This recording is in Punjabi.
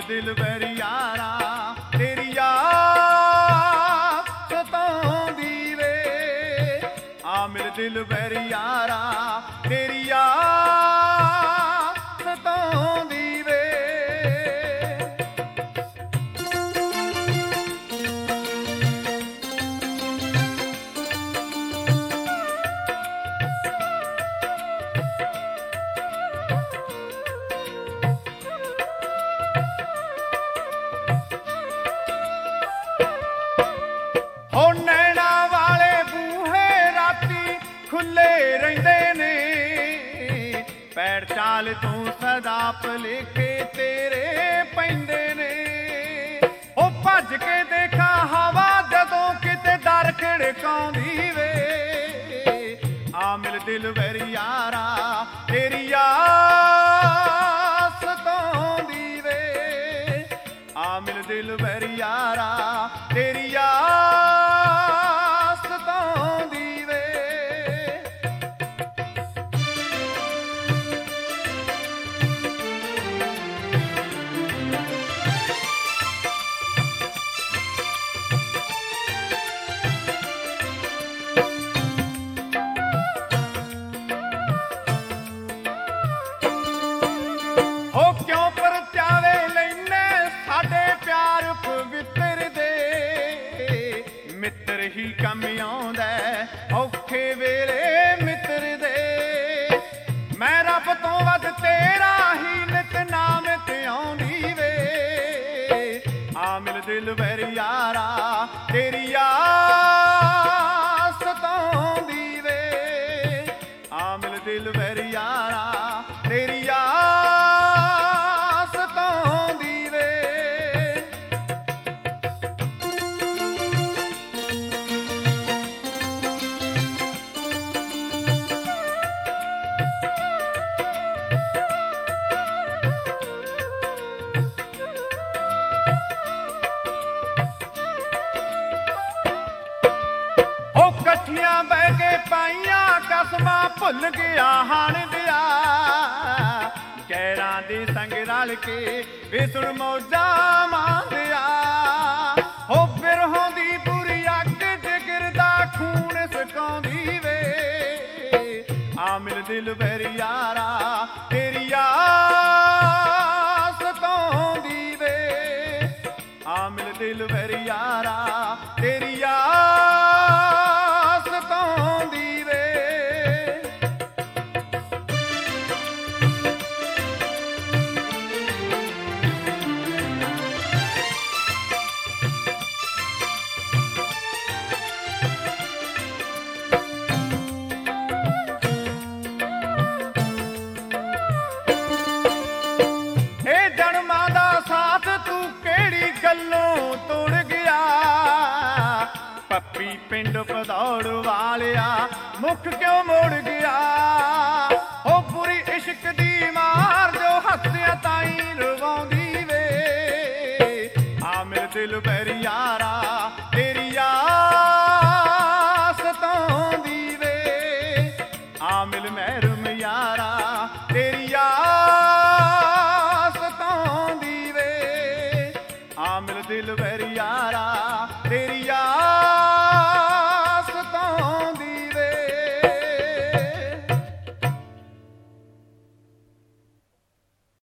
ਦਿਲ ਬੈਰ ਯਾਰਾ ਤੇਰੀ ਯਾਦ ਸਤਾਉਂਦੀ ਵੇ। ਆ ਮਿਲ ਦਿਲ ਬੈਰ ਯਾਰਾ ਤੇਰੀ ਯਾਦ ਸਤਾਉਂਦੀ ਵੇ। ਹੋ ਨੈਣਾ ਵਾਲੇ ਬੂਹੇ ਰਾਤੀ ਖੁੱਲੇ ਰਹਿੰਦੇ ਨੇ, ਪੈਰ ਚਾਲ ਤੂੰ ਸਦਾ ਭੁਲੇਖੇ ਤੇਰੇ ਪੈਂਦੇ ਨੇ। ਉਹ ਭੱਜ ਕੇ ਦੇਖਾਂ ਹਵਾ ਜਦੋਂ ਕਿਤੇ ਦਰ ਖੜਕਾਉਂਦੀ ਵੇ। ਆ ਮਿਲ ਦਿਲ ਬੈਰ ਯਾਰਾ ਤੇਰੀ ਯਾਦ ਸਤਾਉਂਦੀ ਵੇ। ਆ ਮਿਲ ਦਿਲ ਬੈਰ ਯਾਰਾ ਤੇਰੀ ਯਾਦ ਸਤਾਉਂਦੀ ਵੇ। ਹੋ ਕਿਉਂ ਪਰਚਾਵੇ ਲੈਨੇ ਸਾਡੇ ਪਿਆਰ ਪਵਿੱਤਰ ਦੇ, ਮਿੱਤਰ ਹੀ ਕੰਮ ਆਉਂਦਾ ਔਖੇ ਵੇਲੇ ਮਿੱਤਰ ਦੇ। ਮੈਂ ਰੱਬ ਤੋਂ ਵੱਧ ਤੇਰਾ ਹੀ ਨਿਤ ਨਾਮ ਤੇ ਆਉਂਦੀ ਵੇ। ਆ ਮਿਲ ਦਿਲ ਬੈਰ ਯਾਰਾ ਤੇਰੀ ਯਾਦ ਸਤਾਉਂਦੀ ਵੇ। ਆ ਮਿਲ ਦਿਲ ਬੈਰ ਯਾਰਾ ਤੇਰੀ ਯਾਦ ਸਤਾਉਂਦੀ ਵੇ। ਉਹ ਇਕੱਠੀਆਂ ਬਹਿ ਕੇ ਪਾਈਆਂ ਕਸਮਾਂ ਭੁੱਲ ਗਿਆ ਹਣ ਦਿਆ। ਗੈਰਾਂ ਦੇ ਸੰਗ ਰਲ ਕੇ ਵੇ ਸੁਣ ਮੌਜਾਂ ਮਾਣਿਆ। ਹੋ ਬਿਰਹੋਂ ਦੀ ਬੁਰੀ ਅੱਗ ਜਿਗਰ ਦਾ ਖੂਨ ਸੁਕਾਉਂਦੀ ਵੇ। ਆ ਮਿਲ ਦਿਲ ਬੈਰ ਯਾਰਾ ਤੇਰੀ ਯਾਦ ਸਤਾਉਂਦੀ ਵੇ। ਆ ਮਿਲ ਦਿਲ ਬੈਰ ਯਾਰਾ ਤੇਰੀ ਯਾਦ ਸਤਾਉਂਦੀ ਵੇ। ਇਹ ਜਨਮਾਂ ਦਾ ਸਾਥ ਤੂੰ ਕਿਹੜੀ ਗੱਲੋਂ ਤੋੜ ਗਿਆ। ਪੱਪੀ ਪਿੰਡ ਭਦੌੜ ਵਾਲਿਆ ਮੁੱਖ ਕਿਉਂ ਮੋੜ ਗਿਆ। ਹੋ ਪੂਰੀ ਇਸ਼ਕ ਦੀ ਮਾਰ ਜੋ ਹੱਸਿਆ ਤਾਈਂ ਰਵਾਉਂਦੀ ਵੇ। ਆ ਮਿਲ ਦਿਲ ਬੈਰ ਯਾਰਾ ਤੇਰੀ ਯਾਦ ਸਤਾਉਂਦੀ ਵੇ। ਆ ਮਿਲ ਮਹਿਰਮ ਯਾਰਾ ਤੇਰੀ ਯਾਦ ਸਤਾਉਂਦੀ ਵੇ। ਆ ਮਿਲ ਦਿਲ ਬੈਰ